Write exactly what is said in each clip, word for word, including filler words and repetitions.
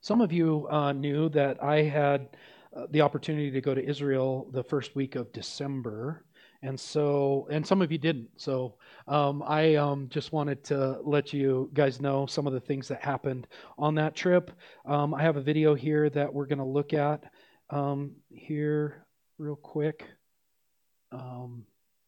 Some of you uh, knew that I had uh, the opportunity to go to Israel the first week of December, and so, and some of you didn't. So um, I um, just wanted to let you guys know some of the things that happened on that trip. Um, I have a video here that we're going to look at um, here real quick. Um,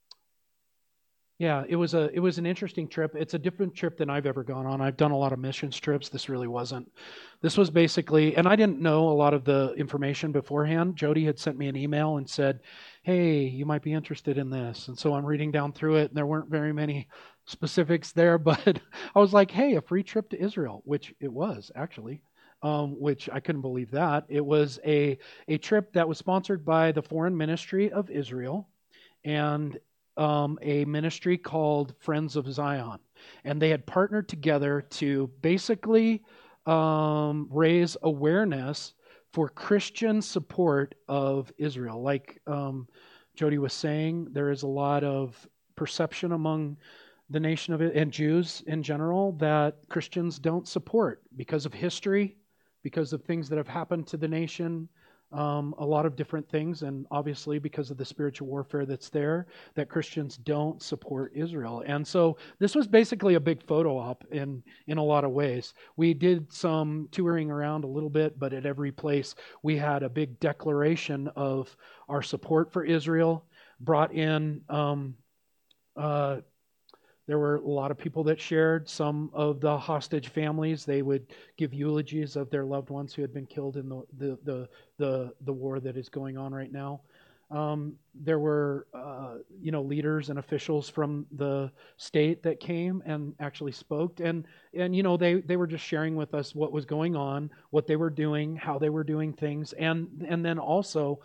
Yeah, it was a it was an interesting trip. It's a different trip than I've ever gone on. I've done a lot of missions trips. This really wasn't. This was basically, and I didn't know a lot of the information beforehand. Jody had sent me an email and said, "Hey, you might be interested in this." And so I'm reading down through it, and there weren't very many specifics there, but I was like, "Hey, a free trip to Israel," which it was actually. Um, which I couldn't believe that. It was a a trip that was sponsored by the Foreign Ministry of Israel and Um, a ministry called Friends of Zion. And they had partnered together to basically um, raise awareness for Christian support of Israel. Like um, Jody was saying, there is a lot of perception among the nation of it and Jews in general that Christians don't support because of history, because of things that have happened to the nation. Um, a lot of different things, and obviously because of the spiritual warfare that's there, that Christians don't support Israel. And so this was basically a big photo op in, in a lot of ways. We did some touring around a little bit, but at every place we had a big declaration of our support for Israel, brought in um, uh, There were a lot of people that shared. Some of the hostage families, they would give eulogies of their loved ones who had been killed in the the the the, the war that is going on right now. Um, there were uh, you know leaders and officials from the state that came and actually spoke, and and you know they they were just sharing with us what was going on, what they were doing, how they were doing things, and and then also.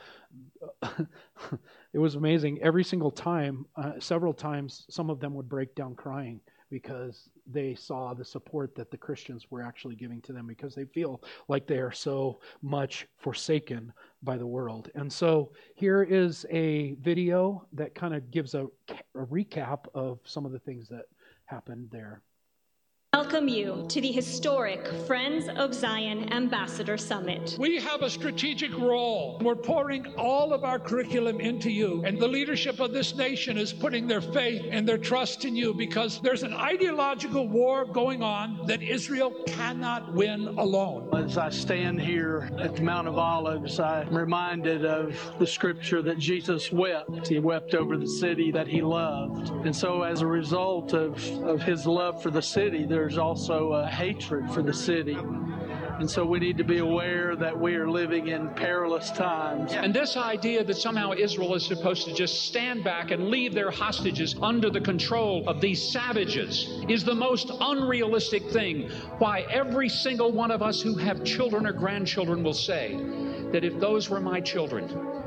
It was amazing. Every single time, uh, several times, some of them would break down crying because they saw the support that the Christians were actually giving to them, because they feel like they are so much forsaken by the world. And so here is a video that kind of gives a, a recap of some of the things that happened there. Welcome you to the historic Friends of Zion Ambassador Summit. We have a strategic role. We're pouring all of our curriculum into you, and the leadership of this nation is putting their faith and their trust in you, because there's an ideological war going on that Israel cannot win alone. As I stand here at the Mount of Olives, I'm reminded of the scripture that Jesus wept. He wept over the city that he loved. And so as a result of, of his love for the city, there's also a hatred for the city. And so we need to be aware that we are living in perilous times. And this idea that somehow Israel is supposed to just stand back and leave their hostages under the control of these savages is the most unrealistic thing. Why every single one of us who have children or grandchildren will say that if those were my children,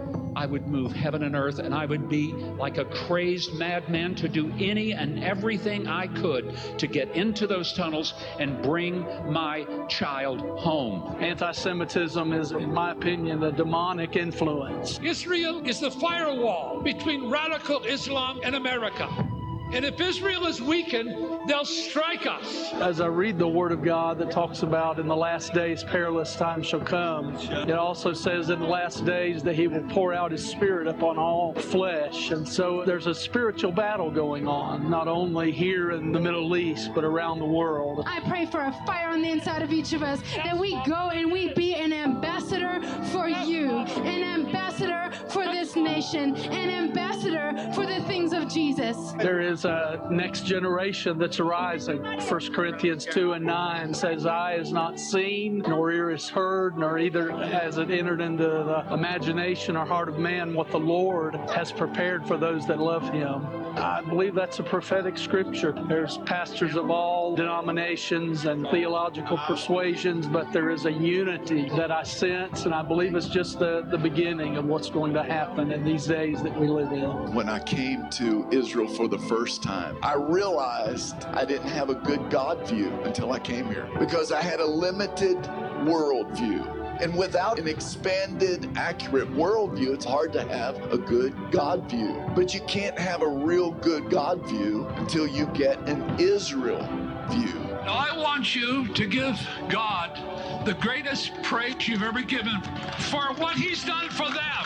I would move heaven and earth, and I would be like a crazed madman to do any and everything I could to get into those tunnels and bring my child home. Anti-Semitism is, in my opinion, a demonic influence. Israel is the firewall between radical Islam and America. And if Israel is weakened, they'll strike us. As I read the Word of God that talks about in the last days perilous times shall come, it also says in the last days that he will pour out his Spirit upon all flesh. And so there's a spiritual battle going on, not only here in the Middle East, but around the world. I pray for a fire on the inside of each of us, that we go and we be an ambassador for you, an ambassador for this nation, an ambassador for the things of Jesus. There is a next generation that's arising. First Corinthians two and nine says, eye is not seen, nor ear is heard, nor either has it entered into the imagination or heart of man what the Lord has prepared for those that love him. I believe that's a prophetic scripture. There's pastors of all denominations and theological persuasions, but there is a unity that I sense, and I believe it's just the, the beginning of what's going to happen in these days that we live in. When I came to Israel for the first time, I realized I didn't have a good God view until I came here, because I had a limited worldview. And without an expanded, accurate worldview, it's hard to have a good God view. But you can't have a real good God view until you get an Israel view. Now I want you to give God the greatest praise you've ever given for what he's done for them.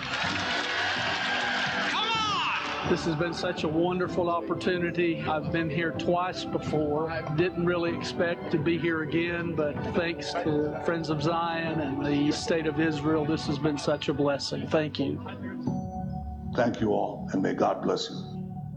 Come on! This has been such a wonderful opportunity. I've been here twice before. I didn't really expect to be here again, but thanks to Friends of Zion and the State of Israel, this has been such a blessing. Thank you. Thank you all, and may God bless you.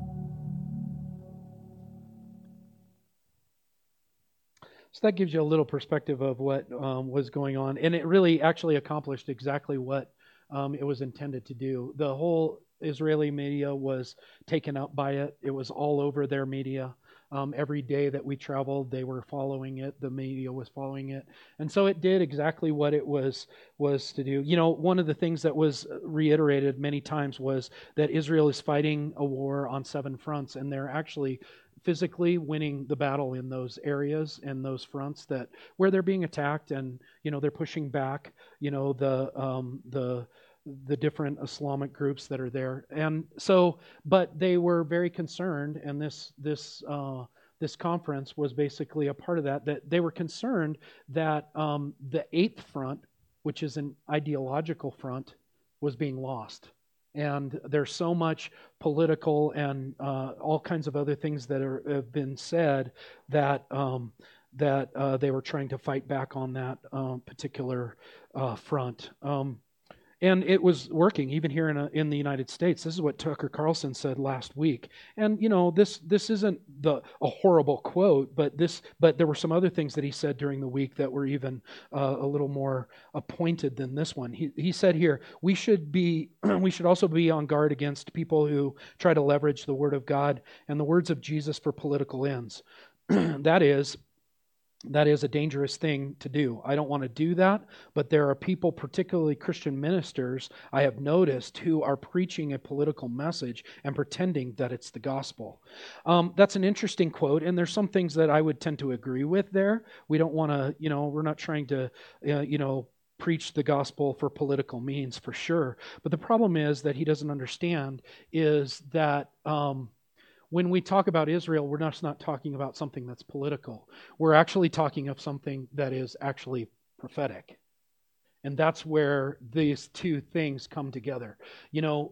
So that gives you a little perspective of what um, was going on. And it really actually accomplished exactly what um, it was intended to do. The whole Israeli media was taken up by it. It was all over their media. Um, every day that we traveled, they were following it. The media was following it. And so it did exactly what it was was to do. You know, one of the things that was reiterated many times was that Israel is fighting a war on seven fronts, and they're actually physically winning the battle in those areas and those fronts that where they're being attacked, and you know they're pushing back. You know the um, the the different Islamic groups that are there, and so but they were very concerned, and this this uh, this conference was basically a part of that. That they were concerned that um, the eighth front, which is an ideological front, was being lost. And there's so much political and uh, all kinds of other things that are, have been said that um, that uh, they were trying to fight back on that uh, particular uh, front. Um, And it was working, even here in a, in the United States. This is what Tucker Carlson said last week. And you know, this this isn't the a horrible quote, but this but there were some other things that he said during the week that were even uh, a little more pointed than this one. He he said here, we should be we should also be on guard against people who try to leverage the Word of God and the words of Jesus for political ends. That is. That is a dangerous thing to do. I don't want to do that, but there are people, particularly Christian ministers, I have noticed, who are preaching a political message and pretending that it's the gospel. Um, that's an interesting quote, and there's some things that I would tend to agree with there. We don't want to, you know, we're not trying to, uh, you know, preach the gospel for political means, for sure. But the problem is that he doesn't understand is that... Um, When we talk about Israel, we're just not talking about something that's political. We're actually talking of something that is actually prophetic. And that's where these two things come together. You know,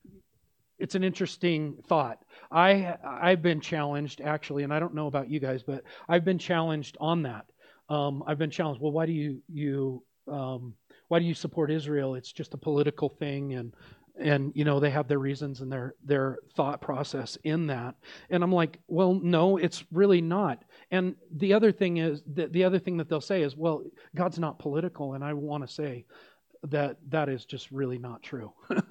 it's an interesting thought. I, I've been challenged, actually, and I don't know about you guys, but I've been challenged on that. Um, I've been challenged, well, why do you, you um, why do you support Israel? It's just a political thing, and And, you know, they have their reasons and their, their thought process in that. And I'm like, well, no, it's really not. And the other thing is, the, the other thing that they'll say is, well, God's not political. And I want to say that that is just really not true.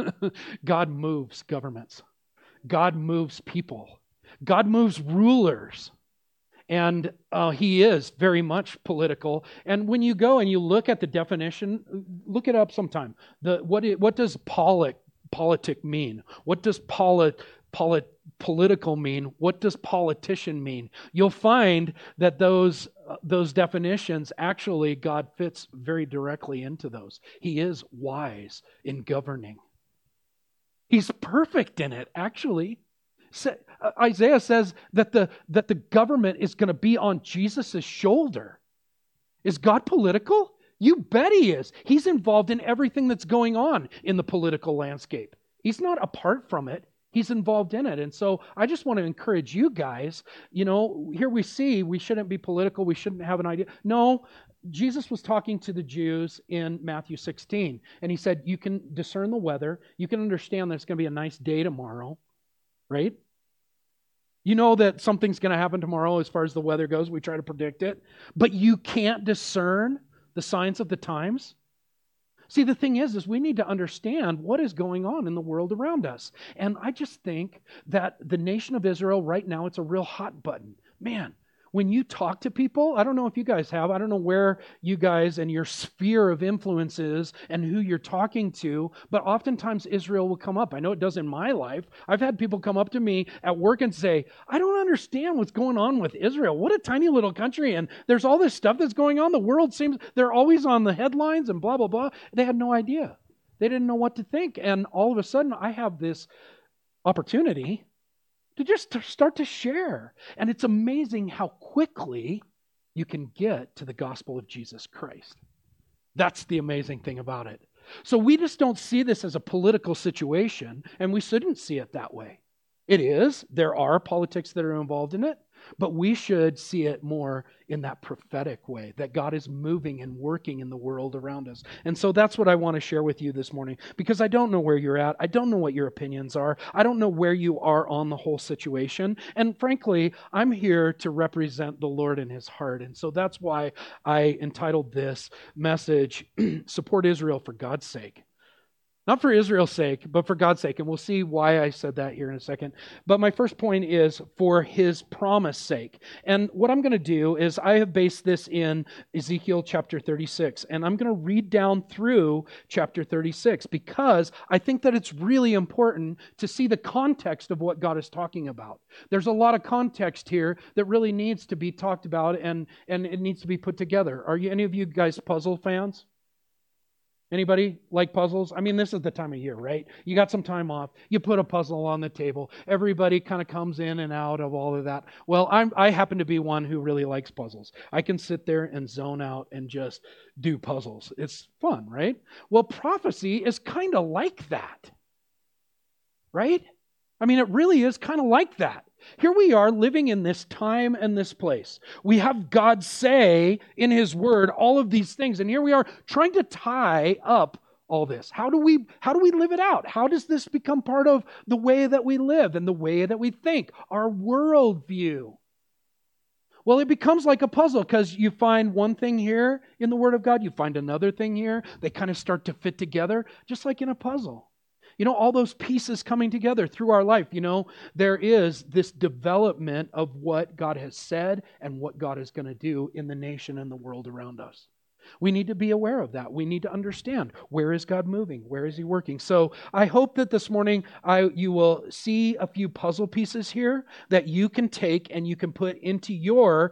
God moves governments. God moves people. God moves rulers. And uh, he is very much political. And when you go and you look at the definition, look it up sometime. The what it, what does politic politic mean? What does polit, polit, political mean? What does politician mean? You'll find that those uh, those definitions, actually, God fits very directly into those. He is wise in governing. He's perfect in it, actually. Isaiah says that the that the government is going to be on Jesus' shoulder. Is God political? You bet he is. He's involved in everything that's going on in the political landscape. He's not apart from it. He's involved in it. And so I just want to encourage you guys, you know, here we see we shouldn't be political. We shouldn't have an idea. No, Jesus was talking to the Jews in Matthew sixteen. And he said, you can discern the weather. You can understand that it's going to be a nice day tomorrow, right? You know that something's going to happen tomorrow as far as the weather goes. We try to predict it. But you can't discern the signs of the times. See, the thing is, is we need to understand what is going on in the world around us. And I just think that the nation of Israel right now, it's a real hot button. Man, when you talk to people, I don't know if you guys have, I don't know where you guys and your sphere of influence is and who you're talking to, but oftentimes Israel will come up. I know it does in my life. I've had people come up to me at work and say, I don't understand what's going on with Israel. What a tiny little country, and there's all this stuff that's going on. The world seems, they're always on the headlines and blah, blah, blah. They had no idea. They didn't know what to think. And all of a sudden, I have this opportunity to just start to share. And it's amazing how quickly you can get to the gospel of Jesus Christ. That's the amazing thing about it. So we just don't see this as a political situation, and we shouldn't see it that way. It is. There are politics that are involved in it, but we should see it more in that prophetic way, that God is moving and working in the world around us. And so that's what I want to share with you this morning, because I don't know where you're at. I don't know what your opinions are. I don't know where you are on the whole situation. And frankly, I'm here to represent the Lord in His heart. And so that's why I entitled this message, Support Israel for God's Sake. Not for Israel's sake, but for God's sake. And we'll see why I said that here in a second. But my first point is for His promise sake. And what I'm going to do is I have based this in Ezekiel chapter thirty-six. And I'm going to read down through chapter thirty-six because I think that it's really important to see the context of what God is talking about. There's a lot of context here that really needs to be talked about and, and it needs to be put together. Are you any of you guys puzzle fans? Anybody like puzzles? I mean, this is the time of year, right? You got some time off. You put a puzzle on the table. Everybody kind of comes in and out of all of that. Well, I'm, I happen to be one who really likes puzzles. I can sit there and zone out and just do puzzles. It's fun, right? Well, prophecy is kind of like that, right? I mean, it really is kind of like that. Here we are living in this time and this place. We have God say in His Word all of these things. And here we are trying to tie up all this. How do we, how do we live it out? How does this become part of the way that we live and the way that we think, our worldview? Well, it becomes like a puzzle because you find one thing here in the Word of God, you find another thing here. They kind of start to fit together, just like in a puzzle. You know, all those pieces coming together through our life, you know, there is this development of what God has said and what God is going to do in the nation and the world around us. We need to be aware of that. We need to understand, where is God moving? Where is He working? So I hope that this morning I, you will see a few puzzle pieces here that you can take and you can put into your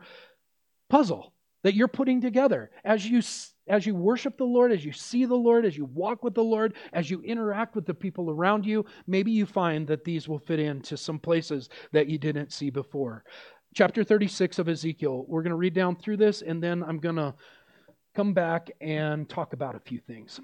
puzzle that you're putting together as you As you worship the Lord, as you see the Lord, as you walk with the Lord, as you interact with the people around you, maybe you find that these will fit into some places that you didn't see before. Chapter thirty-six of Ezekiel, we're going to read down through this, and then I'm going to come back and talk about a few things.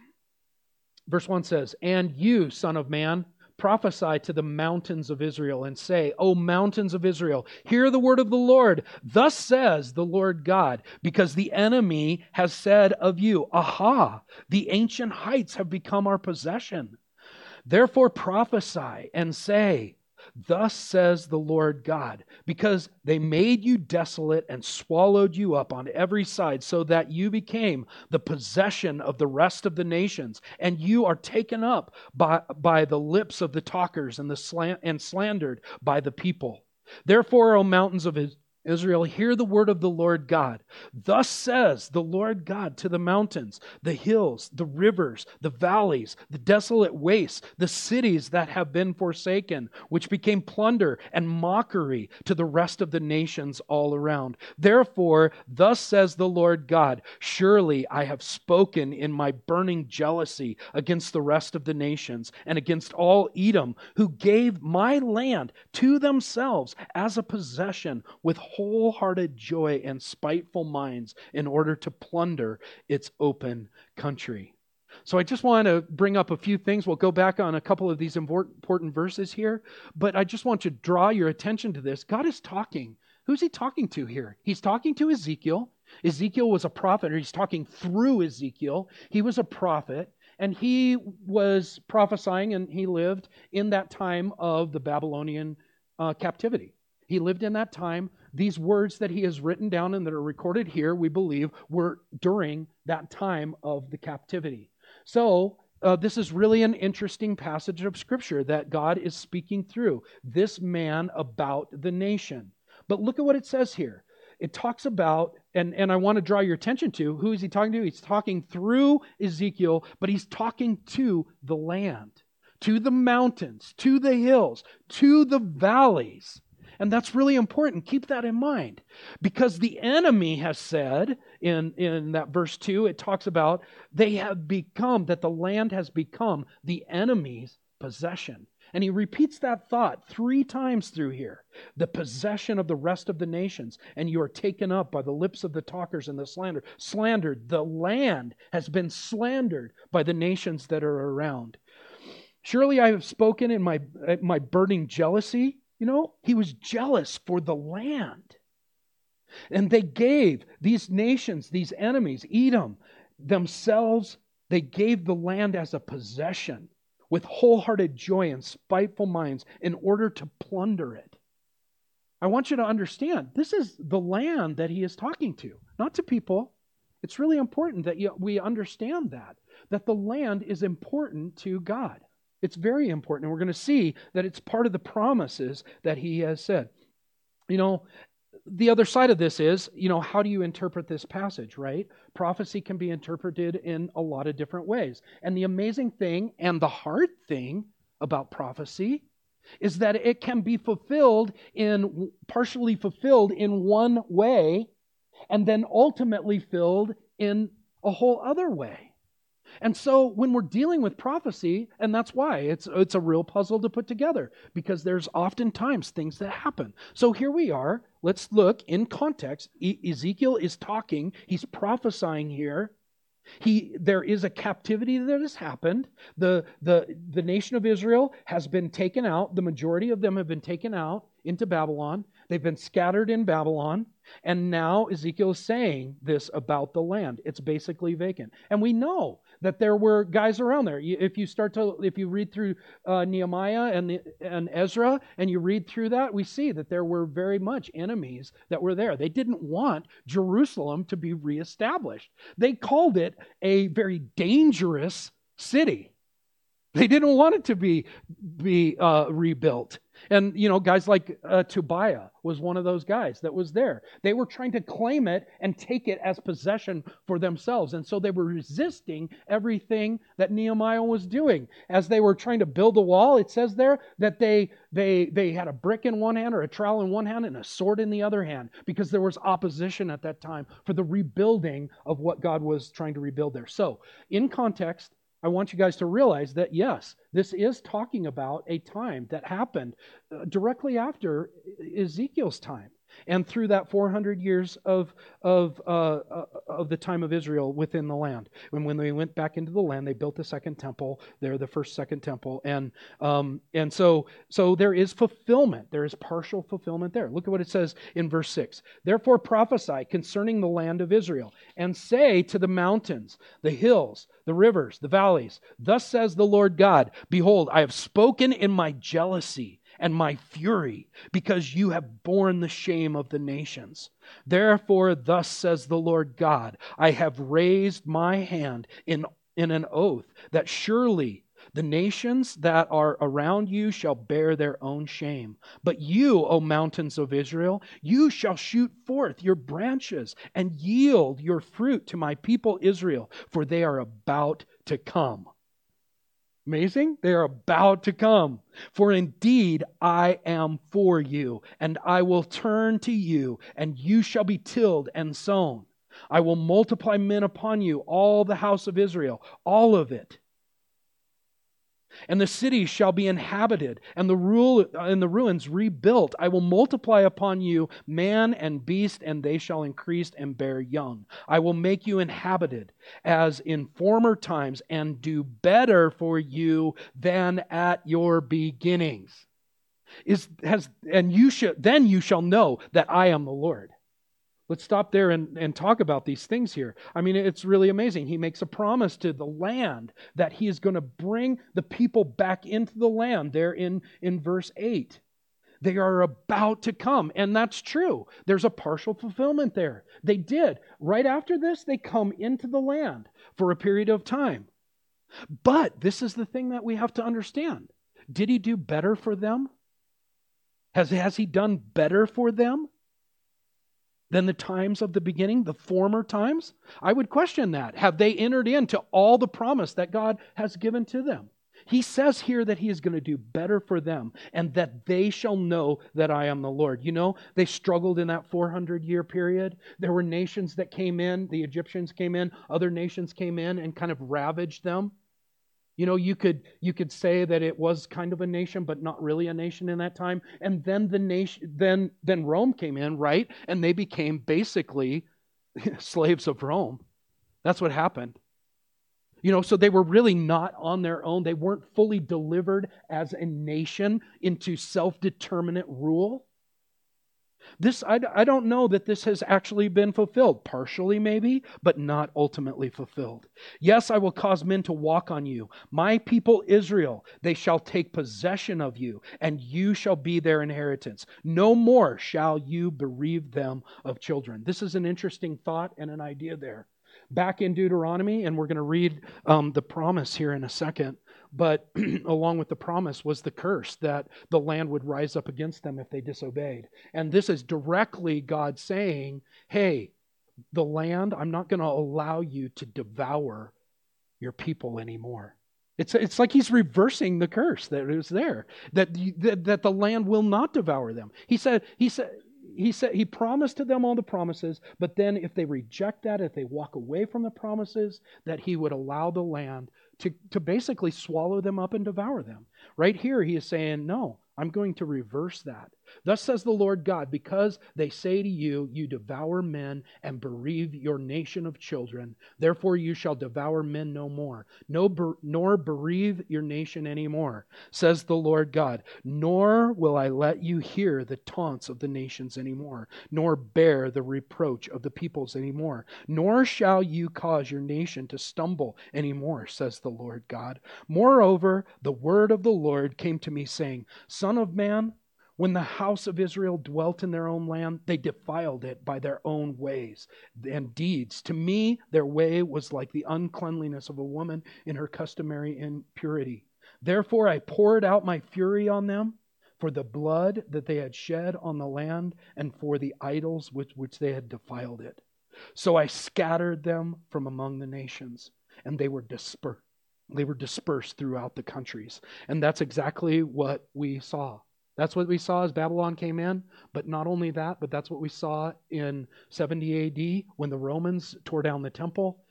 Verse one says, "And you, son of man, prophesy to the mountains of Israel and say, O mountains of Israel, hear the word of the Lord. Thus says the Lord God, because the enemy has said of you, Aha, the ancient heights have become our possession. Therefore prophesy and say, Thus says the Lord God, because they made you desolate and swallowed you up on every side, so that you became the possession of the rest of the nations, and you are taken up by, by the lips of the talkers and the slant, and slandered by the people. Therefore, O mountains of Israel, hear the word of the Lord God. Thus says the Lord God to the mountains, the hills, the rivers, the valleys, the desolate wastes, the cities that have been forsaken, which became plunder and mockery to the rest of the nations all around. Therefore, thus says the Lord God, surely I have spoken in my burning jealousy against the rest of the nations and against all Edom, who gave my land to themselves as a possession with wholehearted joy and spiteful minds in order to plunder its open country." So I just want to bring up a few things. We'll go back on a couple of these important verses here, but I just want to draw your attention to this. God is talking. Who's He talking to here? He's talking to Ezekiel. Ezekiel was a prophet, or He's talking through Ezekiel. He was a prophet, and he was prophesying, and he lived in that time of the Babylonian uh, captivity. He lived in that time. These words that he has written down and that are recorded here, we believe, were during that time of the captivity. So uh, this is really an interesting passage of Scripture that God is speaking through this man about the nation. But look at what it says here. It talks about, and, and I want to draw your attention to, who is he talking to? He's talking through Ezekiel, but he's talking to the land, to the mountains, to the hills, to the valleys. And that's really important. Keep that in mind. Because the enemy has said, in, in that verse two, it talks about they have become, that the land has become the enemy's possession. And he repeats that thought three times through here. The possession of the rest of the nations, and you are taken up by the lips of the talkers and the slander. Slandered. The land has been slandered by the nations that are around. Surely I have spoken in my, my burning jealousy. You know, he was jealous for the land. And they gave these nations, these enemies, Edom, themselves, they gave the land as a possession with wholehearted joy and spiteful minds in order to plunder it. I want you to understand, this is the land that he is talking to, not to people. It's really important that you, we understand that, that the land is important to God. It's very important, and we're going to see that it's part of the promises that he has said. You know, the other side of this is, you know, how do you interpret this passage, right? Prophecy can be interpreted in a lot of different ways. And the amazing thing and the hard thing about prophecy is that it can be fulfilled in, partially fulfilled in one way, and then ultimately filled in a whole other way. And so when we're dealing with prophecy, and that's why it's it's a real puzzle to put together, because there's oftentimes things that happen. So here we are. Let's look in context. E- Ezekiel is talking. He's prophesying here. He there is a captivity that has happened. The, the, the nation of Israel has been taken out. The majority of them have been taken out into Babylon. They've been scattered in Babylon. And now Ezekiel is saying this about the land. It's basically vacant. And we know that there were guys around there. If you start to, if you read through uh, Nehemiah and, the, and Ezra, and you read through that, we see that there were very much enemies that were there. They didn't want Jerusalem to be reestablished. They called it a very dangerous city. They didn't want it to be, be uh, rebuilt. And, you know, guys like uh, Tobiah was one of those guys that was there. They were trying to claim it and take it as possession for themselves. And so they were resisting everything that Nehemiah was doing. As they were trying to build a wall, it says there that they they they had a brick in one hand or a trowel in one hand and a sword in the other hand, because there was opposition at that time for the rebuilding of what God was trying to rebuild there. So, in context, I want you guys to realize that, yes, this is talking about a time that happened directly after Ezekiel's time, and through that four hundred years of of uh, of the time of Israel within the land. When when they went back into the land, they built the second temple. There, the first second temple, and um, and so so there is fulfillment. There is partial fulfillment there. Look at what it says in verse six. Therefore prophesy concerning the land of Israel, and say to the mountains, the hills, the rivers, the valleys, thus says the Lord God, behold, I have spoken in my jealousy and my fury, because you have borne the shame of the nations. Therefore, thus says the Lord God, I have raised my hand in, in an oath that surely the nations that are around you shall bear their own shame. But you, O mountains of Israel, you shall shoot forth your branches and yield your fruit to my people Israel, for they are about to come. Amazing? They are about to come. For indeed I am for you, and I will turn to you, and you shall be tilled and sown. I will multiply men upon you, all the house of Israel, all of it. And the cities shall be inhabited, and the rule and the ruins rebuilt. I will multiply upon you man and beast, and they shall increase and bear young. I will make you inhabited as in former times, and do better for you than at your beginnings. Is has and you shall then you shall know that I am the Lord. Let's stop there and, and talk about these things here. I mean, it's really amazing. He makes a promise to the land that he is going to bring the people back into the land there in, in verse eight. They are about to come, and that's true. There's a partial fulfillment there. They did. Right after this, they come into the land for a period of time. But this is the thing that we have to understand. Did he do better for them? Has, has he done better for them than the times of the beginning, the former times? I would question that. Have they entered into all the promise that God has given to them? He says here that he is going to do better for them, and that they shall know that I am the Lord. You know, they struggled in that four hundred year period. There were nations that came in, the Egyptians came in, other nations came in and kind of ravaged them. You know, you could you could say that it was kind of a nation, but not really a nation in that time. And then the nation, then then Rome came in, right? And they became basically slaves of Rome. That's what happened. You know, so they were really not on their own. They weren't fully delivered as a nation into self-determinate rule. This, I, I don't know that this has actually been fulfilled. Partially maybe, but not ultimately fulfilled. Yes, I will cause men to walk on you. My people Israel, they shall take possession of you, and you shall be their inheritance. No more shall you bereave them of children. This is an interesting thought and an idea there. Back in Deuteronomy, and we're going to read um, the promise here in a second, but along with the promise was the curse that the land would rise up against them if they disobeyed. And this is directly God saying, hey, the land, I'm not going to allow you to devour your people anymore. It's, it's like he's reversing the curse that was there, that, that, that the land will not devour them. He said, he said, He said he promised to them all the promises, but then if they reject that, if they walk away from the promises, that he would allow the land to, to basically swallow them up and devour them. Right here he is saying, no, I'm going to reverse that. Thus says the Lord God, because they say to you, you devour men and bereave your nation of children, therefore you shall devour men no more, no, nor bereave your nation anymore, says the Lord God. Nor will I let you hear the taunts of the nations anymore, nor bear the reproach of the peoples anymore, nor shall you cause your nation to stumble anymore, says the Lord God. Moreover, the word of the Lord came to me, saying, Son of man, when the house of Israel dwelt in their own land, they defiled it by their own ways and deeds. To me, their way was like the uncleanliness of a woman in her customary impurity. Therefore, I poured out my fury on them for the blood that they had shed on the land and for the idols with which they had defiled it. So I scattered them from among the nations, and they were dispersed. They were dispersed throughout the countries. And that's exactly what we saw. That's what we saw as Babylon came in. But not only that, but that's what we saw in seventy A D when the Romans tore down the temple.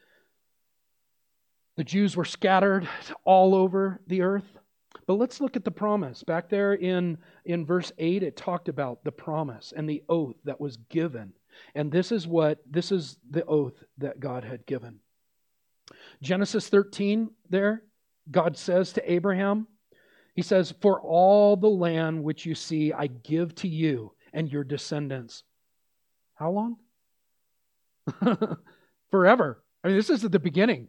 The Jews were scattered all over the earth. But let's look at the promise. Back there in, in verse eight, it talked about the promise and the oath that was given. And this is what, this is the oath that God had given. Genesis thirteen there, God says to Abraham, he says, for all the land which you see, I give to you and your descendants. How long? Forever. I mean, this is at the beginning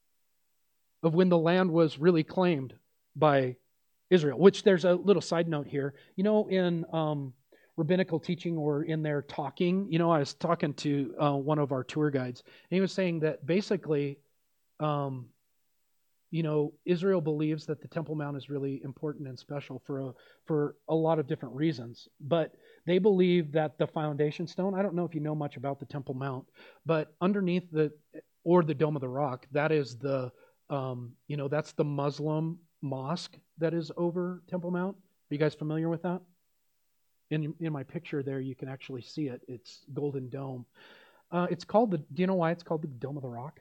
of when the land was really claimed by Israel, which there's a little side note here. You know, in um, rabbinical teaching or in their talking, you know, I was talking to uh, one of our tour guides, and he was saying that basically, um, you know, Israel believes that the Temple Mount is really important and special for a, for a lot of different reasons. But they believe that the foundation stone, I don't know if you know much about the Temple Mount, but underneath the, or the Dome of the Rock, that is the, um, you know, that's the Muslim mosque that is over Temple Mount. Are you guys familiar with that? In, in my picture there, you can actually see it. It's Golden Dome. Uh, it's called the, do you know why it's called the Dome of the Rock?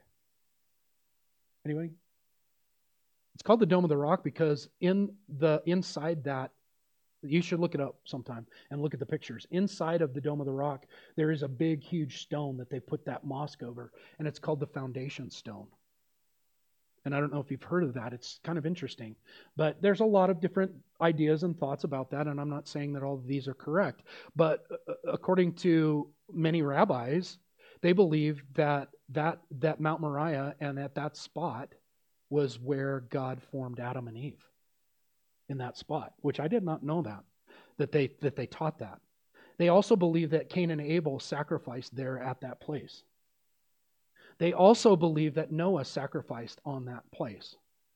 Anybody? It's called the Dome of the Rock because in the inside that, you should look it up sometime and look at the pictures. Inside of the Dome of the Rock, there is a big, huge stone that they put that mosque over, and it's called the foundation stone. And I don't know if you've heard of that. It's kind of interesting. But there's a lot of different ideas and thoughts about that, and I'm not saying that all of these are correct. But according to many rabbis, they believe that that, that Mount Moriah and at that spot was where God formed Adam and Eve, in that spot, which I did not know that, that they that they taught that. They also believe that Cain and Abel sacrificed there at that place. They also believe that Noah sacrificed on that place.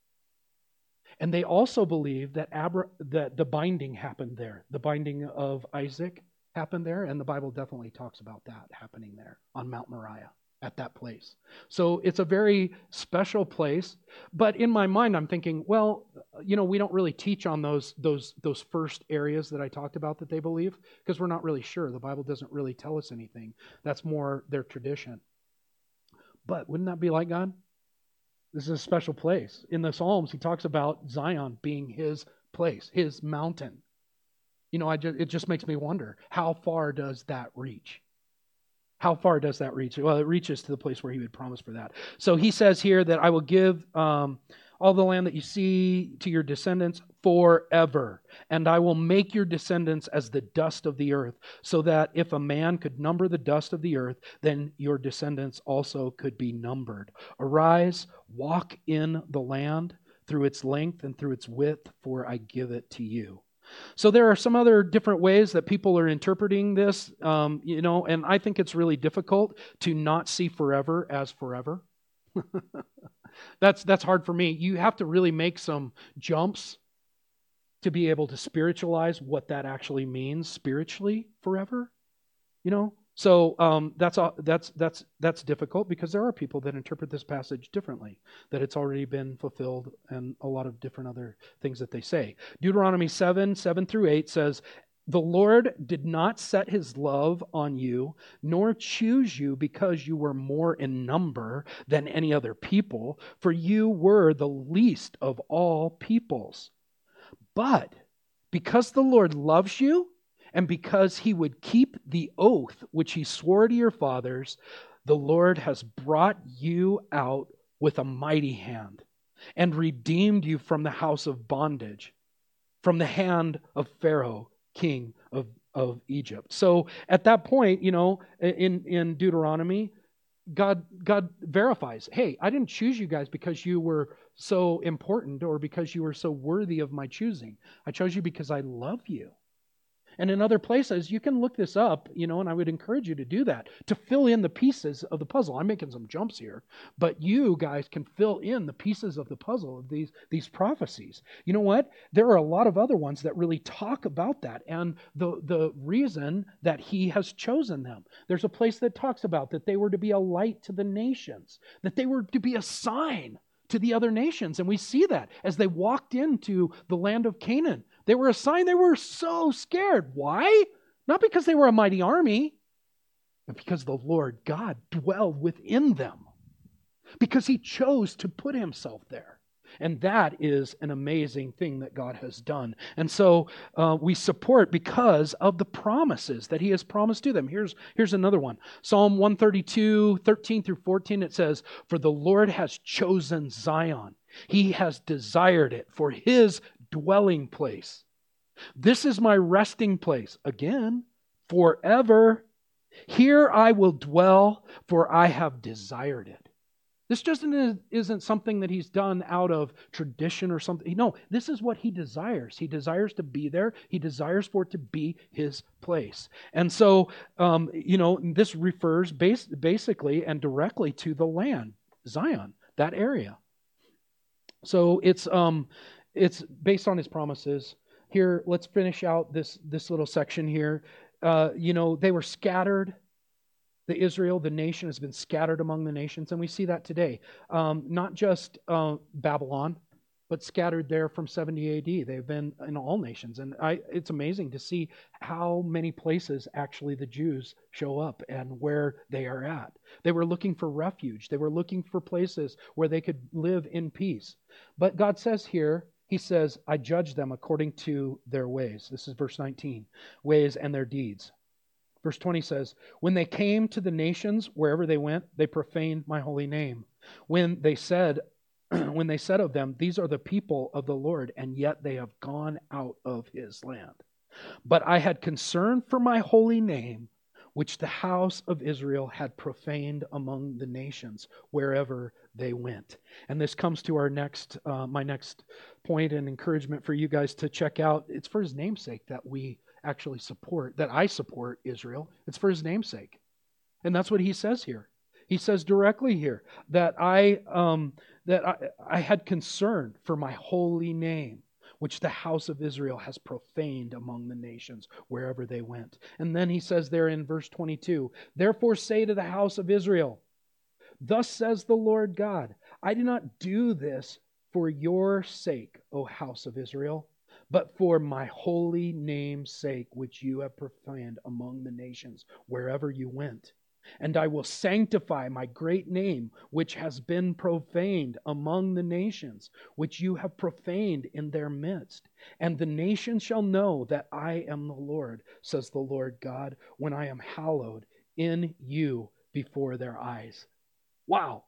And they also believe that, Abra- that the binding happened there. The binding of Isaac happened there, and the Bible definitely talks about that happening there on Mount Moriah, at that place. So it's a very special place. But in my mind, I'm thinking, well, you know, we don't really teach on those those those first areas that I talked about that they believe, because we're not really sure. The Bible doesn't really tell us anything. That's more their tradition. But wouldn't that be like God? This is a special place. In the Psalms, he talks about Zion being his place, his mountain. You know, I just, it just makes me wonder, how far does that reach? How far does that reach? Well, it reaches to the place where he would promise for that. So he says here that I will give um, all the land that you see to your descendants forever. And I will make your descendants as the dust of the earth, so that if a man could number the dust of the earth, then your descendants also could be numbered. Arise, walk in the land through its length and through its width, for I give it to you. So there are some other different ways that people are interpreting this, um, you know, and I think it's really difficult to not see forever as forever. that's that's hard for me. You have to really make some jumps to be able to spiritualize what that actually means spiritually forever, you know. So um, that's that's that's that's difficult because there are people that interpret this passage differently, that it's already been fulfilled, and a lot of different other things that they say. Deuteronomy seven, seven through eight says, "The Lord did not set his love on you, nor choose you because you were more in number than any other people, for you were the least of all peoples. But because the Lord loves you, and because he would keep the oath which he swore to your fathers, the Lord has brought you out with a mighty hand and redeemed you from the house of bondage, from the hand of Pharaoh, king of, of Egypt." So at that point, you know, in, in Deuteronomy, God, God verifies, hey, I didn't choose you guys because you were so important or because you were so worthy of my choosing. I chose you because I love you. And in other places, you can look this up, you know, and I would encourage you to do that, to fill in the pieces of the puzzle. I'm making some jumps here, but you guys can fill in the pieces of the puzzle of these, these prophecies. You know what? There are a lot of other ones that really talk about that and the, the reason that he has chosen them. There's a place that talks about that they were to be a light to the nations, that they were to be a sign to the other nations. And we see that as they walked into the land of Canaan. They were a sign. They were so scared. Why? Not because they were a mighty army, but because the Lord God dwelled within them. Because he chose to put himself there. And that is an amazing thing that God has done. And so uh, we support because of the promises that he has promised to them. Here's, here's another one. Psalm one thirty-two, thirteen through fourteen, it says, "For the Lord has chosen Zion. He has desired it for his dwelling place. This is my resting place." Again, forever. "Here I will dwell, for I have desired it." This just isn't something that he's done out of tradition or something. No, this is what he desires. He desires to be there. He desires for it to be his place. And so, um, you know, this refers base, basically and directly to the land, Zion, that area. So it's um, it's based on his promises. Here, let's finish out this, this little section here. Uh, you know, they were scattered. The Israel, the nation, has been scattered among the nations, and we see that today. Um, not just uh, Babylon, but scattered there from seventy A D. They've been in all nations, and I, it's amazing to see how many places actually the Jews show up and where they are at. They were looking for refuge. They were looking for places where they could live in peace. But God says here, he says, "I judge them according to their ways." This is verse nineteen, ways and their deeds. Verse twenty says, "When they came to the nations, wherever they went, they profaned my holy name. When they said, when they said of them, these are the people of the Lord, and yet they have gone out of his land. But I had concern for my holy name, which the house of Israel had profaned among the nations, wherever they went." And this comes to our next, uh, my next point and encouragement for you guys to check out. It's for his namesake that we actually support, that I support Israel. It's for his namesake. And that's what he says here. He says directly here that I um, that I, I had concern for my holy name, which the house of Israel has profaned among the nations wherever they went. And then he says there in verse twenty-two, "Therefore say to the house of Israel, thus says the Lord God, I did not do this for your sake, O house of Israel, but for my holy name's sake, which you have profaned among the nations wherever you went. And I will sanctify my great name, which has been profaned among the nations, which you have profaned in their midst. And the nations shall know that I am the Lord, says the Lord God, when I am hallowed in you before their eyes. Wow.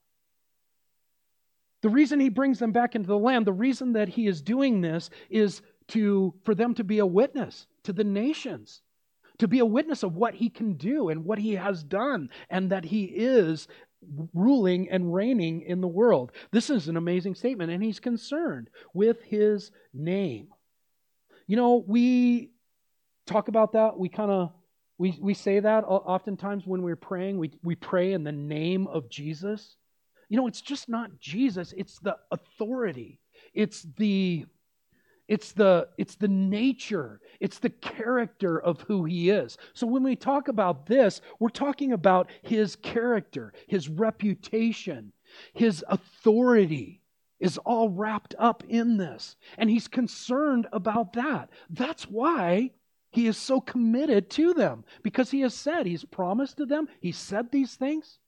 The reason he brings them back into the land, the reason that he is doing this is to for them to be a witness to the nations, to be a witness of what he can do and what he has done, and that he is ruling and reigning in the world. This is an amazing statement, and he's concerned with his name. You know, we talk about that. We kind of we we say that oftentimes when we're praying. We we pray in the name of Jesus. You know, it's just not Jesus. It's the authority. It's the It's the, it's the nature. It's the character of who he is. So when we talk about this, we're talking about his character, his reputation, his authority is all wrapped up in this. And he's concerned about that. That's why he is so committed to them. Because he has said, he's promised to them, he said these things.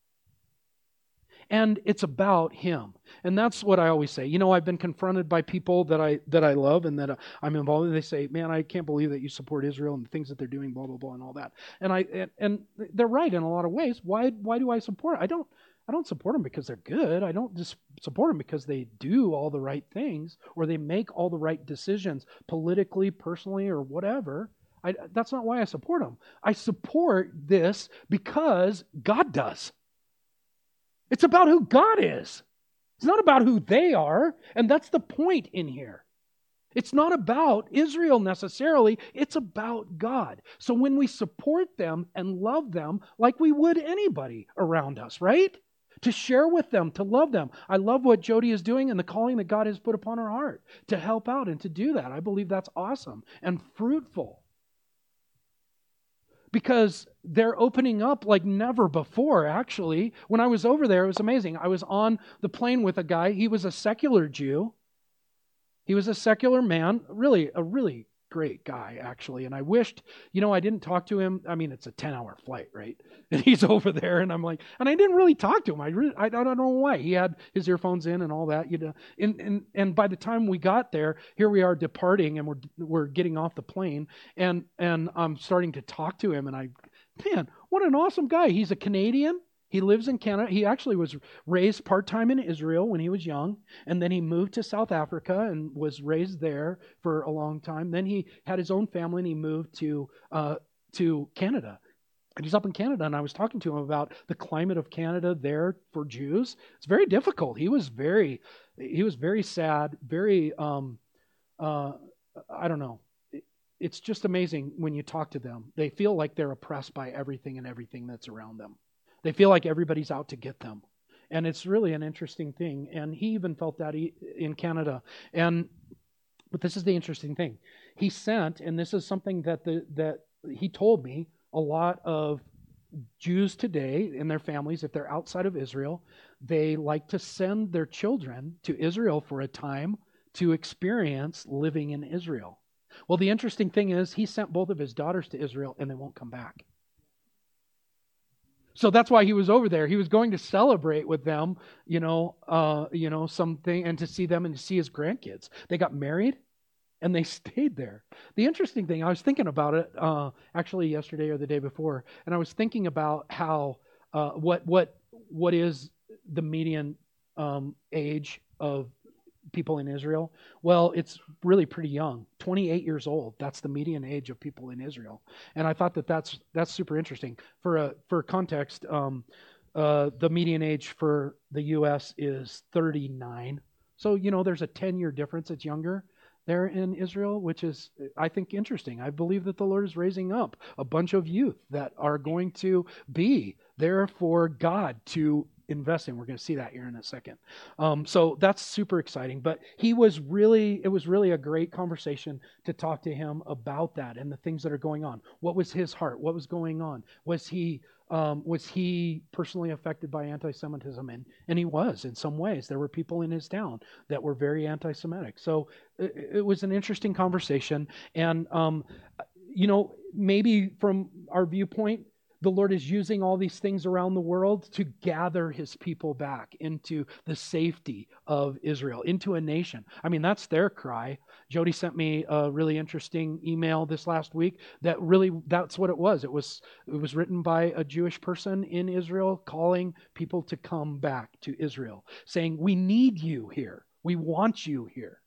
And it's about him. And that's what I always say. You know, I've been confronted by people that I that I love and that I'm involved in. They say, man, I can't believe that you support Israel and the things that they're doing, blah, blah, blah, and all that. And I and, and they're right in a lot of ways. Why why do I support it? I don't I don't support them because they're good. I don't just support them because they do all the right things or they make all the right decisions politically, personally, or whatever. I, that's not why I support them. I support this because God does. It's about who God is. It's not about who they are. And that's the point in here. It's not about Israel necessarily. It's about God. So when we support them and love them like we would anybody around us, right? To share with them, to love them. I love what Jody is doing and the calling that God has put upon her heart to help out and to do that. I believe that's awesome and fruitful. Because they're opening up like never before, actually. When I was over there, it was amazing. I was on the plane with a guy. He was a secular Jew. He was a secular man. Really, a really great guy, actually. And I wished, you know, I didn't talk to him. I mean, it's a ten-hour flight, right? And he's over there, and I'm like, and I didn't really talk to him. I really, I don't know why. He had his earphones in and all that, you know. And and and by the time we got there, here we are departing, and we're we're getting off the plane, and and I'm starting to talk to him, and I, man, what an awesome guy. He's a Canadian. He lives in Canada. He actually was raised part-time in Israel when he was young, and then he moved to South Africa and was raised there for a long time. Then he had his own family, and he moved to uh, to Canada. And he's up in Canada, and I was talking to him about the climate of Canada there for Jews. It's very difficult. He was very, he was very sad, very, um, uh, I don't know. It's just amazing when you talk to them. They feel like they're oppressed by everything and everything that's around them. They feel like everybody's out to get them. And it's really an interesting thing. And he even felt that in Canada. And but this is the interesting thing. He sent, and this is something that the that he told me, a lot of Jews today and their families, if they're outside of Israel, they like to send their children to Israel for a time to experience living in Israel. Well, the interesting thing is he sent both of his daughters to Israel and they won't come back. So that's why he was over there. He was going to celebrate with them, you know, uh, you know, something, and to see them and to see his grandkids. They got married and they stayed there. The interesting thing, I was thinking about it uh, actually yesterday or the day before, and I was thinking about how uh, what what what is the median um, age of people in Israel? Well, it's really pretty young, twenty-eight years old. That's the median age of people in Israel. And I thought that that's that's super interesting. For a for context, um, uh, the median age for the U S is thirty-nine. So, you know, there's a ten-year difference. It's younger there in Israel, which is, I think, interesting. I believe that the Lord is raising up a bunch of youth that are going to be there for God to invest in. We're going to see that here in a second. Um, so that's super exciting. But he was really, it was really a great conversation to talk to him about that and the things that are going on. What was his heart? What was going on? Was he um, was he personally affected by anti-Semitism? And, and he was in some ways. There were people in his town that were very anti-Semitic. So it, it was an interesting conversation. And, um, you know, maybe from our viewpoint, the Lord is using all these things around the world to gather his people back into the safety of Israel, into a nation. I mean, that's their cry. Jody sent me a really interesting email this last week that really, that's what it was. It was, it was written by a Jewish person in Israel calling people to come back to Israel, saying, we need you here. We want you here.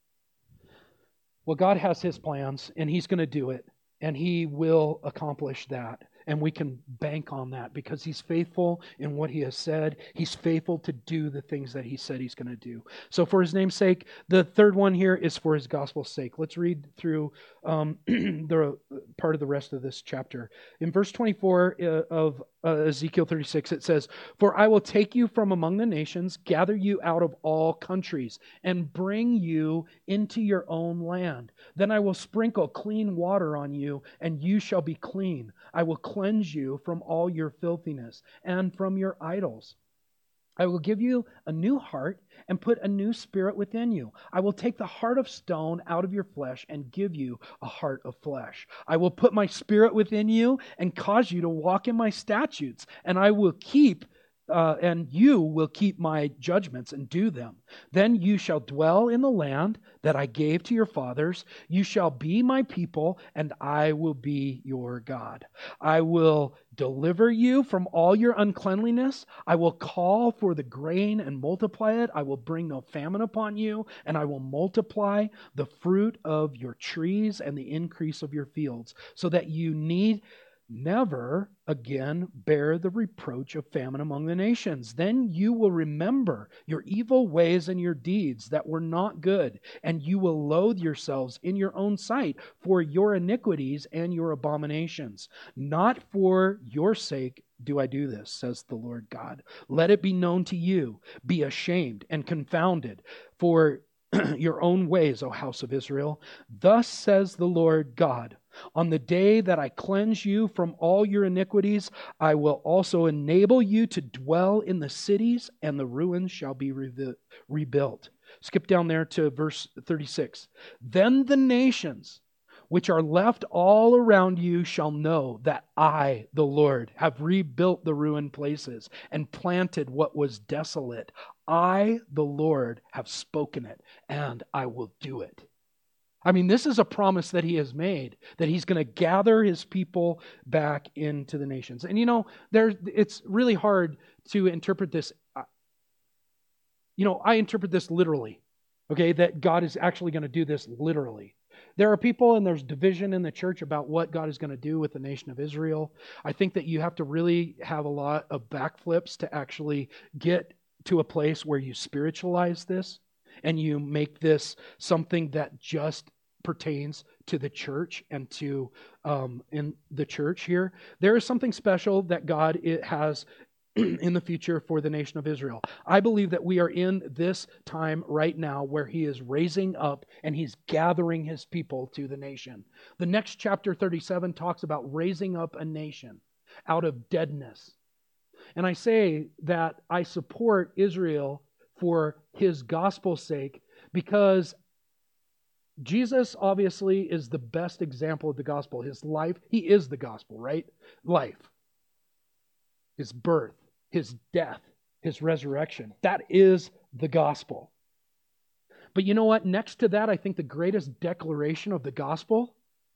Well, God has his plans, and he's going to do it, and he will accomplish that. And we can bank on that because he's faithful in what he has said. He's faithful to do the things that he said he's going to do. So for his name's sake, the third one here is for his gospel's sake. Let's read through um, the part of the rest of this chapter. In verse twenty-four uh, of uh, Ezekiel thirty-six, it says, for I will take you from among the nations, gather you out of all countries, and bring you into your own land. Then I will sprinkle clean water on you, and you shall be clean. I will cleanse you from all your filthiness and from your idols. I will give you a new heart and put a new spirit within you. I will take the heart of stone out of your flesh and give you a heart of flesh. I will put my spirit within you and cause you to walk in my statutes, and I will keep Uh, and you will keep my judgments and do them. Then you shall dwell in the land that I gave to your fathers. You shall be my people, and I will be your God. I will deliver you from all your uncleanliness. I will call for the grain and multiply it. I will bring no famine upon you, and I will multiply the fruit of your trees and the increase of your fields, so that you need never again bear the reproach of famine among the nations. Then you will remember your evil ways and your deeds that were not good, and you will loathe yourselves in your own sight for your iniquities and your abominations. Not for your sake do I do this, says the Lord God. Let it be known to you. Be ashamed and confounded for your own ways, O house of Israel. Thus says the Lord God, on the day that I cleanse you from all your iniquities, I will also enable you to dwell in the cities, and the ruins shall be re- rebuilt. Skip down there to verse thirty-six. Then the nations which are left all around you shall know that I, the Lord, have rebuilt the ruined places and planted what was desolate. I, the Lord, have spoken it, and I will do it. I mean, this is a promise that he has made, that he's going to gather his people back into the nations. And you know, there, it's really hard to interpret this. You know, I interpret this literally, okay, that God is actually going to do this literally. There are people and there's division in the church about what God is going to do with the nation of Israel. I think that you have to really have a lot of backflips to actually get to a place where you spiritualize this and you make this something that just pertains to the church and to um, in the church here. There is something special that God it has in the future for the nation of Israel. I believe that we are in this time right now where he is raising up and he's gathering his people to the nation. The next chapter thirty-seven talks about raising up a nation out of deadness. And I say that I support Israel for his gospel's sake because Jesus obviously is the best example of the gospel. His life, he is the gospel, right? Life. His birth, his death, his resurrection. That is the gospel. But you know what? Next to that, I think the greatest declaration of the gospel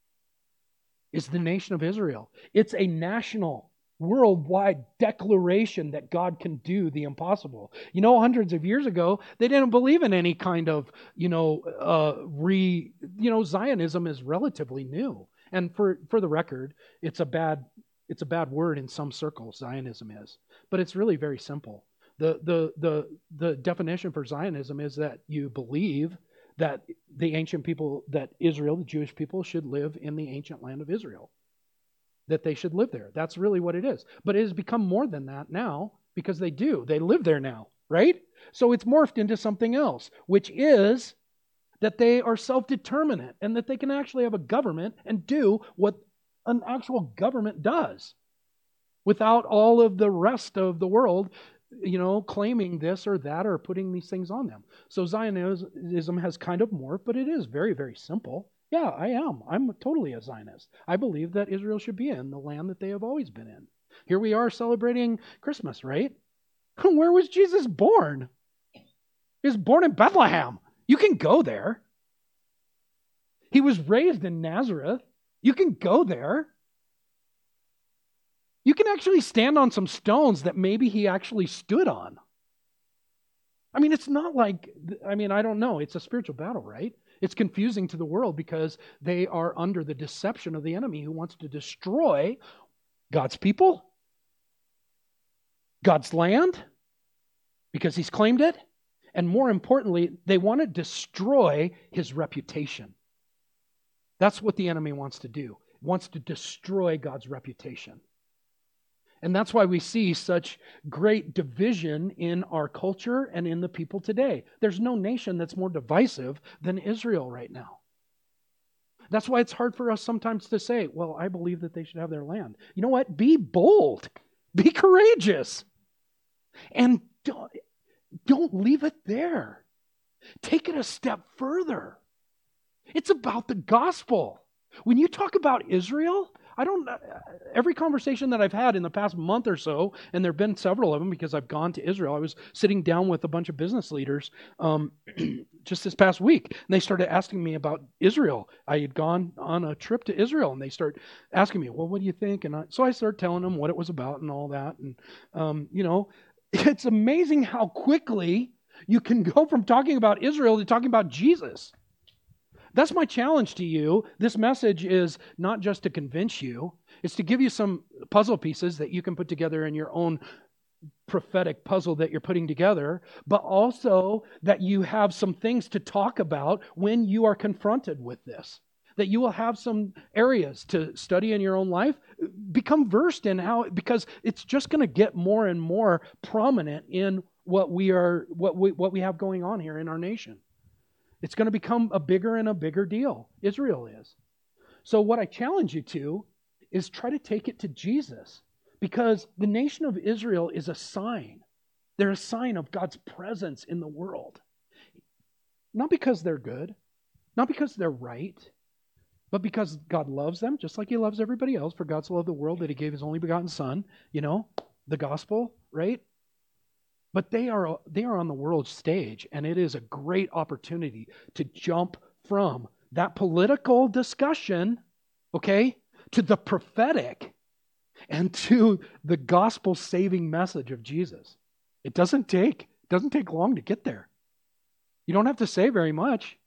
is the nation of Israel. It's a national, worldwide declaration that God can do the impossible. You know, hundreds of years ago, they didn't believe in any kind of, you know, uh, re, you know, Zionism is relatively new. And for, for the record, it's a bad, it's a bad word in some circles, Zionism is. But it's really very simple. The, the, the, the definition for Zionism is that you believe that the ancient people, that Israel, the Jewish people, should live in the ancient land of Israel. That they should live there. That's really what it is. But it has become more than that now because they do. They live there now, right? So it's morphed into something else, which is that they are self-determinate and that they can actually have a government and do what an actual government does without all of the rest of the world, you know, claiming this or that or putting these things on them. So Zionism has kind of morphed, but it is very, very simple. Yeah, I am. I'm totally a Zionist. I believe that Israel should be in the land that they have always been in. Here we are celebrating Christmas, right? Where was Jesus born? He was born in Bethlehem. You can go there. He was raised in Nazareth. You can go there. You can actually stand on some stones that maybe he actually stood on. I mean, it's not like, I mean, I don't know. It's a spiritual battle, right? It's confusing to the world because they are under the deception of the enemy who wants to destroy God's people, God's land, because he's claimed it. And more importantly, they want to destroy his reputation. That's what the enemy wants to do. He wants to destroy God's reputation. And that's why we see such great division in our culture and in the people today. There's no nation that's more divisive than Israel right now. That's why it's hard for us sometimes to say, well, I believe that they should have their land. You know what? Be bold. Be courageous. And don't, don't leave it there. Take it a step further. It's about the gospel. When you talk about Israel, I don't, every conversation that I've had in the past month or so, and there have been several of them because I've gone to Israel. I was sitting down with a bunch of business leaders um, just this past week, and they started asking me about Israel. I had gone on a trip to Israel, and they started asking me, well, what do you think? And I, so I started telling them what it was about and all that. And, um, you know, it's amazing how quickly you can go from talking about Israel to talking about Jesus. That's my challenge to you. This message is not just to convince you. It's to give you some puzzle pieces that you can put together in your own prophetic puzzle that you're putting together, but also that you have some things to talk about when you are confronted with this. That you will have some areas to study in your own life, become versed in how, because it's just going to get more and more prominent in what we are, what we, what we have going on here in our nation. It's going to become a bigger and a bigger deal. Israel is. So what I challenge you to is try to take it to Jesus, because the nation of Israel is a sign. They're a sign of God's presence in the world. Not because they're good, not because they're right, but because God loves them, just like he loves everybody else. For God so loved the world that he gave his only begotten son, you know, the gospel, right? But they are they are on the world stage, and it is a great opportunity to jump from that political discussion, okay, to the prophetic and to the gospel-saving message of Jesus. It doesn't take it doesn't take long to get there. You don't have to say very much.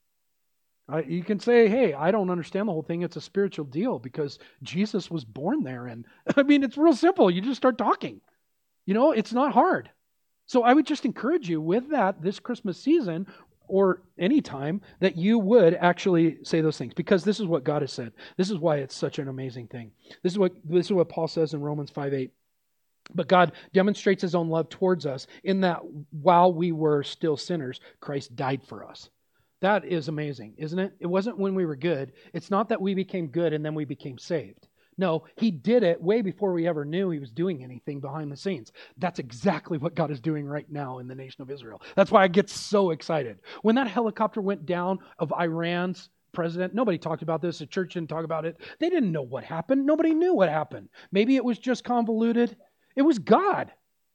Uh, you can say, hey, I don't understand the whole thing. It's a spiritual deal because Jesus was born there. And I mean, it's real simple. You just start talking. You know, it's not hard. So I would just encourage you with that this Christmas season or any time that you would actually say those things, because this is what God has said. This is why it's such an amazing thing. This is what this is what Paul says in Romans five eight. But God demonstrates his own love towards us in that while we were still sinners, Christ died for us. That is amazing, isn't it? It wasn't when we were good. It's not that we became good and then we became saved. No, he did it way before we ever knew he was doing anything behind the scenes. That's exactly what God is doing right now in the nation of Israel. That's why I get so excited. When that helicopter went down of Iran's president, nobody talked about this. The church didn't talk about it. They didn't know what happened. Nobody knew what happened. Maybe it was just convoluted. It was God.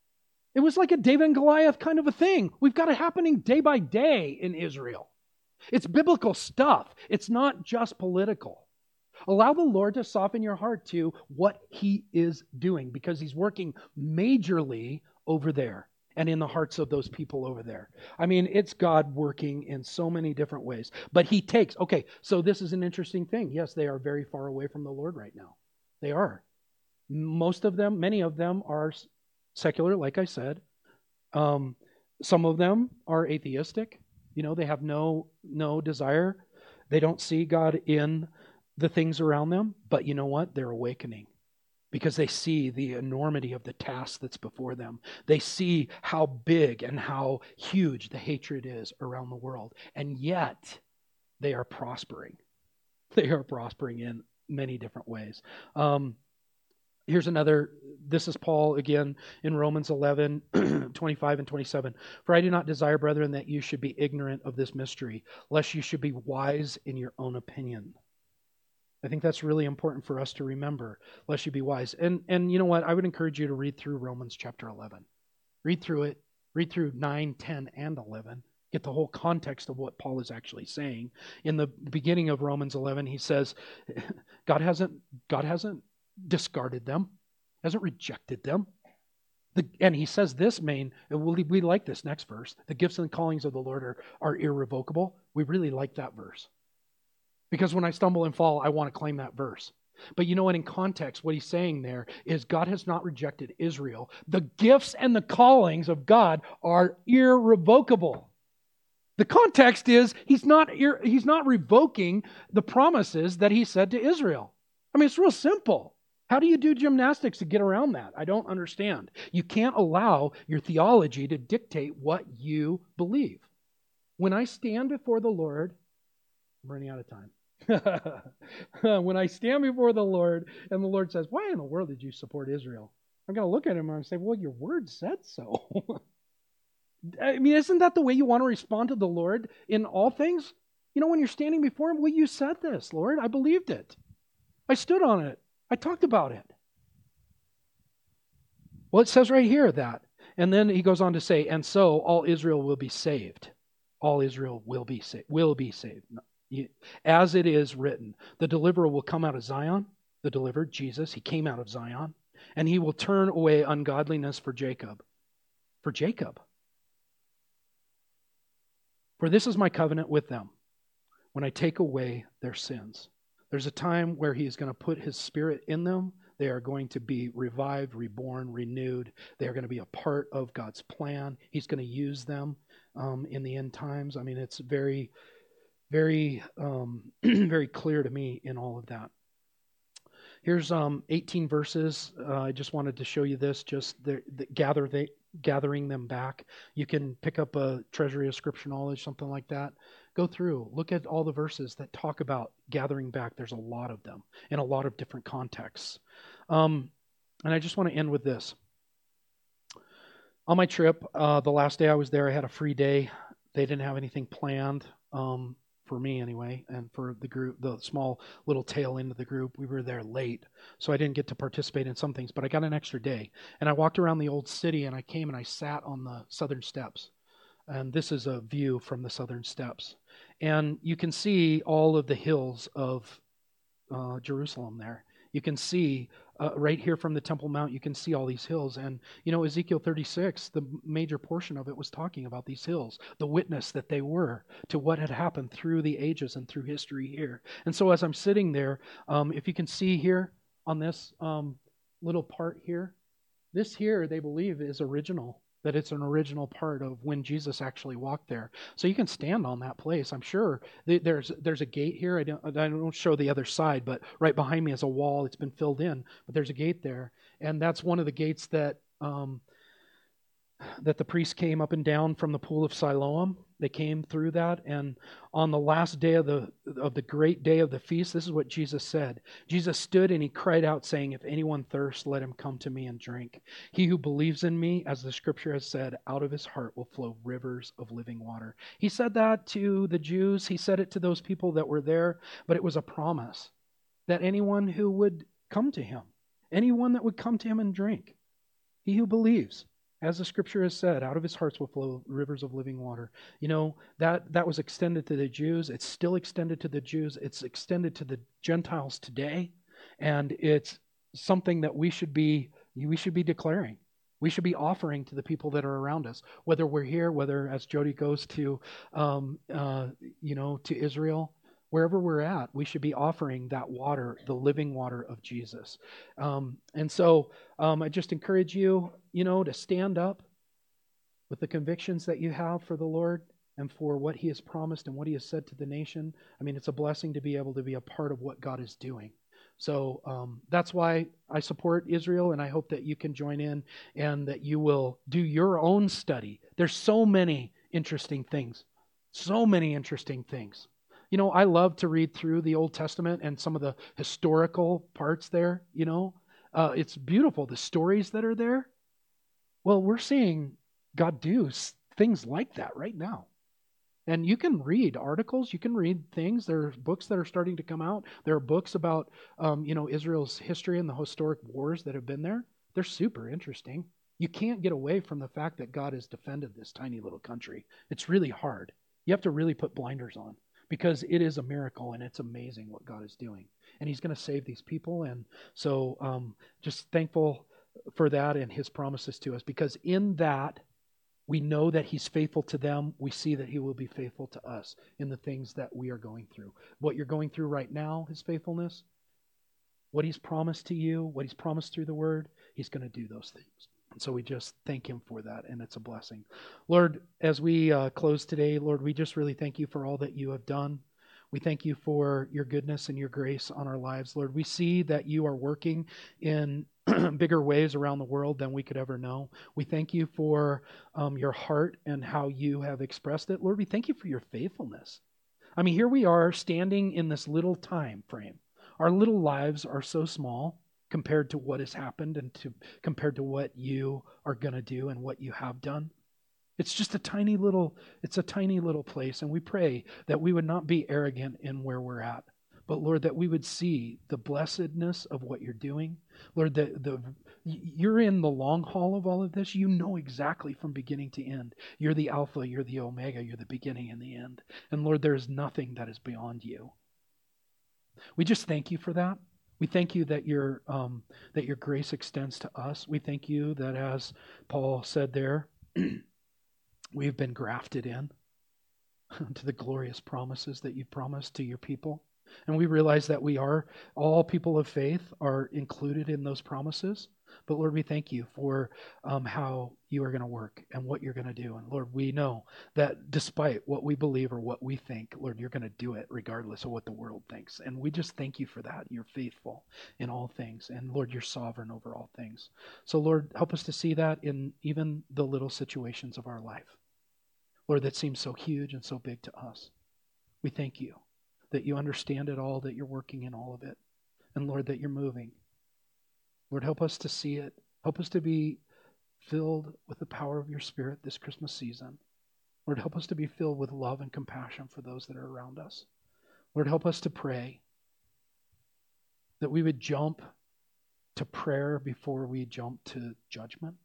It was like a David and Goliath kind of a thing. We've got it happening day by day in Israel. It's biblical stuff. It's not just political. Allow the Lord to soften your heart to what he is doing, because he's working majorly over there and in the hearts of those people over there. I mean, it's God working in so many different ways. But he takes, okay, so this is an interesting thing. Yes, they are very far away from the Lord right now. They are. Most of them, many of them are secular, like I said. Um, some of them are atheistic. You know, they have no no desire. They don't see God in the things around them, but you know what? They're awakening because they see the enormity of the task that's before them. They see how big and how huge the hatred is around the world, and yet they are prospering. They are prospering in many different ways. Um, here's another, this is Paul again in Romans eleven, twenty-five and twenty-seven. For I do not desire, brethren, that you should be ignorant of this mystery, lest you should be wise in your own opinion. I think that's really important for us to remember, lest you be wise. And and you know what? I would encourage you to read through Romans chapter eleven. Read through it. Read through nine, ten, and eleven. Get the whole context of what Paul is actually saying. In the beginning of Romans eleven, he says, God hasn't, God hasn't discarded them, hasn't rejected them. The, and he says this main, and we, we like this next verse, the gifts and callings of the Lord are, are irrevocable. We really like that verse. Because when I stumble and fall, I want to claim that verse. But you know what, in context, what he's saying there is God has not rejected Israel. The gifts and the callings of God are irrevocable. The context is he's not, he's not revoking the promises that he said to Israel. I mean, it's real simple. How do you do gymnastics to get around that? I don't understand. You can't allow your theology to dictate what you believe. When I stand before the Lord, I'm running out of time. When I stand before the Lord and the Lord says, why in the world did you support Israel? I'm going to look at him and say, well, your word said so. I mean, isn't that the way you want to respond to the Lord in all things? You know, when you're standing before him, well, you said this, Lord. I believed it. I stood on it. I talked about it. Well, it says right here that. And then he goes on to say, and so all Israel will be saved. All Israel will be saved. Will be saved. As it is written, the deliverer will come out of Zion. The deliverer, Jesus, he came out of Zion. And he will turn away ungodliness for Jacob. For Jacob. For this is my covenant with them, when I take away their sins. There's a time where he is going to put his spirit in them. They are going to be revived, reborn, renewed. They are going to be a part of God's plan. He's going to use them um, in the end times. I mean, it's very, very, um, very clear to me in all of that. Here's um, eighteen verses. Uh, I just wanted to show you this, just the, the gather they, gathering them back. You can pick up a treasury of scripture knowledge, something like that. Go through, look at all the verses that talk about gathering back. There's a lot of them in a lot of different contexts. Um, and I just want to end with this. On my trip, uh, the last day I was there, I had a free day. They didn't have anything planned. Um, for me anyway, and for the group, the small little tail end of the group. We were there late, so I didn't get to participate in some things, but I got an extra day. And I walked around the old city, and I came and I sat on the southern steps. And this is a view from the southern steps. And you can see all of the hills of uh, Jerusalem there. You can see uh, right here from the Temple Mount, you can see all these hills. And, you know, Ezekiel thirty-six, the major portion of it was talking about these hills, the witness that they were to what had happened through the ages and through history here. And so as I'm sitting there, um, if you can see here on this um, little part here, this here, they believe is original, that it's an original part of when Jesus actually walked there. So you can stand on that place. I'm sure there's there's a gate here. I don't, I don't show the other side, but right behind me is a wall. It's been filled in, but there's a gate there. And that's one of the gates that um, that the priests came up and down from the pool of Siloam. They came through that. And on the last day of the of the great day of the feast, this is what Jesus said. Jesus stood and he cried out, saying, if anyone thirsts, let him come to me and drink. He who believes in me, as the scripture has said, out of his heart will flow rivers of living water. He said that to the Jews. He said it to those people that were there, but it was a promise that anyone who would come to him, anyone that would come to him and drink, he who believes, as the scripture has said, out of his hearts will flow rivers of living water. You know, that, that was extended to the Jews. It's still extended to the Jews. It's extended to the Gentiles today. And it's something that we should be, we should be declaring. We should be offering to the people that are around us, whether we're here, whether as Jody goes to, um, uh, you know, to Israel, wherever we're at, we should be offering that water, the living water of Jesus. Um, and so um, I just encourage you, you know, to stand up with the convictions that you have for the Lord and for what he has promised and what he has said to the nation. I mean, it's a blessing to be able to be a part of what God is doing. So um, that's why I support Israel, and I hope that you can join in and that you will do your own study. There's so many interesting things, so many interesting things. You know, I love to read through the Old Testament and some of the historical parts there, you know. Uh, it's beautiful, the stories that are there. Well, we're seeing God do things like that right now. And you can read articles, you can read things. There are books that are starting to come out. There are books about, um, you know, Israel's history and the historic wars that have been there. They're super interesting. You can't get away from the fact that God has defended this tiny little country. It's really hard. You have to really put blinders on because it is a miracle and it's amazing what God is doing. And he's going to save these people. And so um, just thankful for that and his promises to us, because in that, we know that he's faithful to them. We see that he will be faithful to us in the things that we are going through. What you're going through right now, his faithfulness, what he's promised to you, what he's promised through the word, he's going to do those things. And so we just thank him for that, and it's a blessing. Lord, as we uh, close today, Lord, we just really thank you for all that you have done. We thank you for your goodness and your grace on our lives, Lord. We see that you are working in bigger ways around the world than we could ever know. We thank you for um, your heart and how you have expressed it. Lord, we thank you for your faithfulness. I mean, here we are standing in this little time frame. Our little lives are so small compared to what has happened and to compared to what you are going to do and what you have done. It's just a tiny little, it's a tiny little place. And we pray that we would not be arrogant in where we're at, but Lord, that we would see the blessedness of what you're doing. Lord, the, the, you're in the long haul of all of this. You know exactly from beginning to end. You're the Alpha, you're the Omega, you're the beginning and the end. And Lord, there is nothing that is beyond you. We just thank you for that. We thank you that your um, that your grace extends to us. We thank you that, as Paul said there, we've been grafted in to the glorious promises that you've promised to your people. And we realize that we are, all people of faith are included in those promises. But Lord, we thank you for um, how you are going to work and what you're going to do. And Lord, we know that despite what we believe or what we think, Lord, you're going to do it regardless of what the world thinks. And we just thank you for that. You're faithful in all things. And Lord, you're sovereign over all things. So Lord, help us to see that in even the little situations of our life. Lord, that seems so huge and so big to us. We thank you that you understand it all, that you're working in all of it. And Lord, that you're moving. Lord, help us to see it. Help us to be filled with the power of your Spirit this Christmas season. Lord, help us to be filled with love and compassion for those that are around us. Lord, help us to pray that we would jump to prayer before we jump to judgment.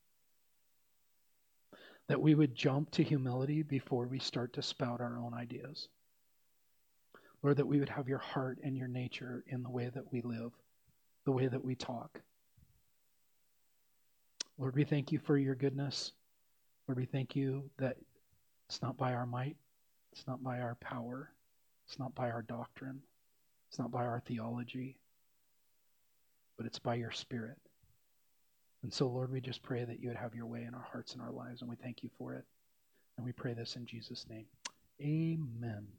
That we would jump to humility before we start to spout our own ideas. Lord, that we would have your heart and your nature in the way that we live, the way that we talk. Lord, we thank you for your goodness. Lord, we thank you that it's not by our might, it's not by our power, it's not by our doctrine, it's not by our theology, but it's by your Spirit. And so, Lord, we just pray that you would have your way in our hearts and our lives, and we thank you for it. And we pray this in Jesus' name. Amen.